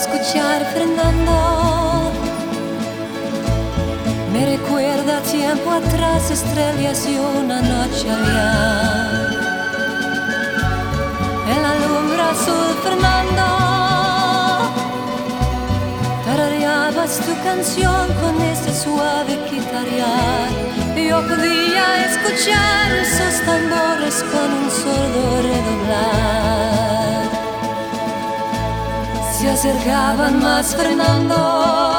escuchar Fernando. Me recuerda tiempo atrás, estrellas y una noche allá. En la lumbre azul, Fernando, tarareabas tu canción con ese suave guitarrear. Yo podía escuchar esos tambores con un sordo redoblar. Se acercaban más, Fernando.